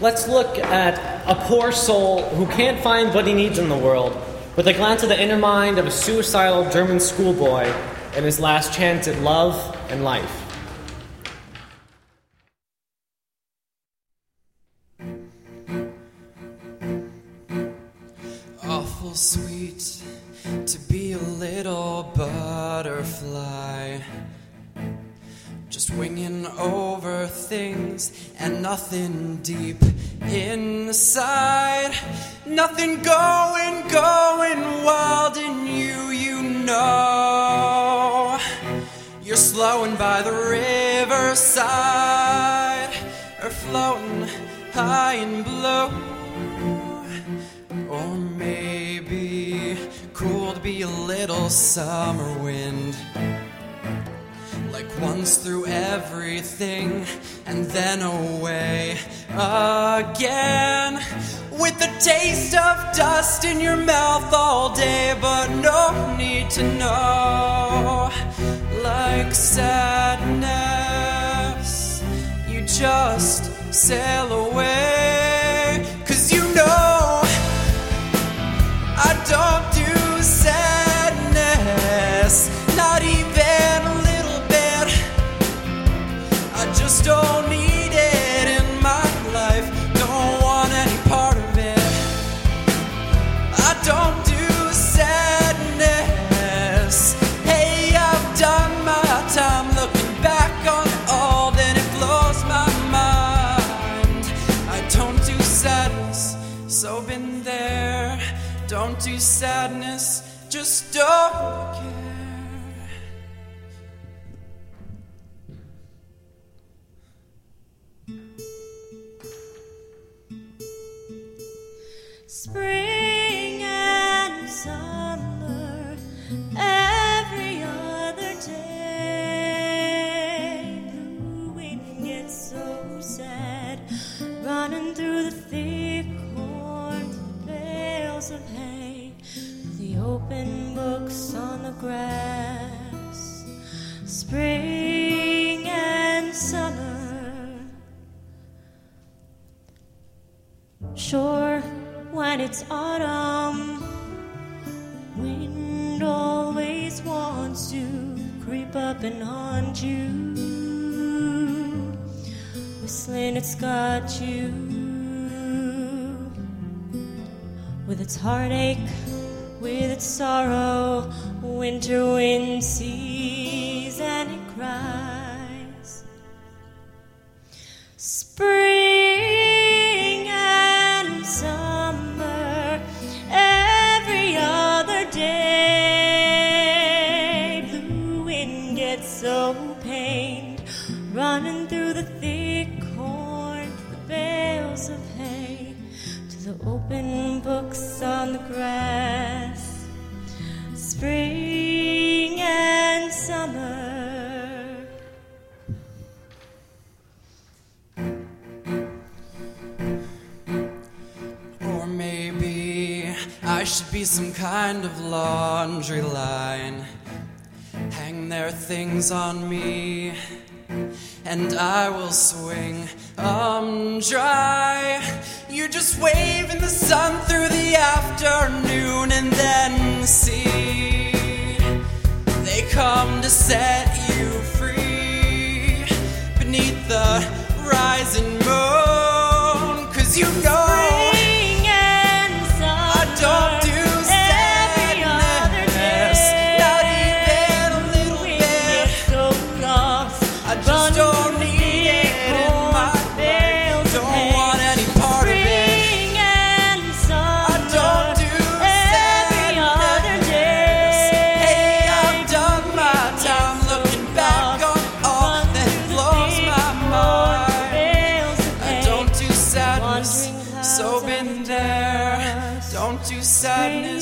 Let's look at a poor soul who can't find what he needs in the world, with a glance at the inner mind of a suicidal German schoolboy in his last chance at love and life. Awful sweet to be a little butterfly, just winging over things and nothing deep inside. Nothing going wild in you, you know. You're slowing by the riverside, or floating high and blue. Or maybe cool to be a little summer wind, like once through everything and then away again, with the taste of dust in your mouth all day, but no need to know. Like sadness, you just sail away, 'cause you know I don't do sadness, not even a little bit. I just don't need it in my life, don't want any part of it. I don't do sadness. Hey, I've done my time looking back on it all, then it blows my mind. I don't do sadness, so been there. Don't do sadness, just don't care. Spring and summer, every other day. The wind gets so sad, running through the thick corn, the bales of hay, the open books on the grass. Spring and summer, sure, when it's autumn, wind always wants to creep up and haunt you, whistling it's got you. With its heartache, with its sorrow, winter wind sees and it cries. Spring and summer, every other day. The wind gets so pained, running through the thick corn, the bales of hay, to the open books on the grass. Spring and summer. Or maybe I should be some kind of laundry line, hang their things on me, and I will swing dry. You just wave in the sun through the afternoon and then see they come to set you free beneath the rising moon. 'Cause you know Spring and summer, I don't do sadness, not even a little bit. so lost, I just don't need it in my life, don't want any part of it. Spring and summer, I don't do every other sadness. day. Hey, I've done my time looking back on all that blows my mind. I don't do sadness, so been there. Don't do sadness.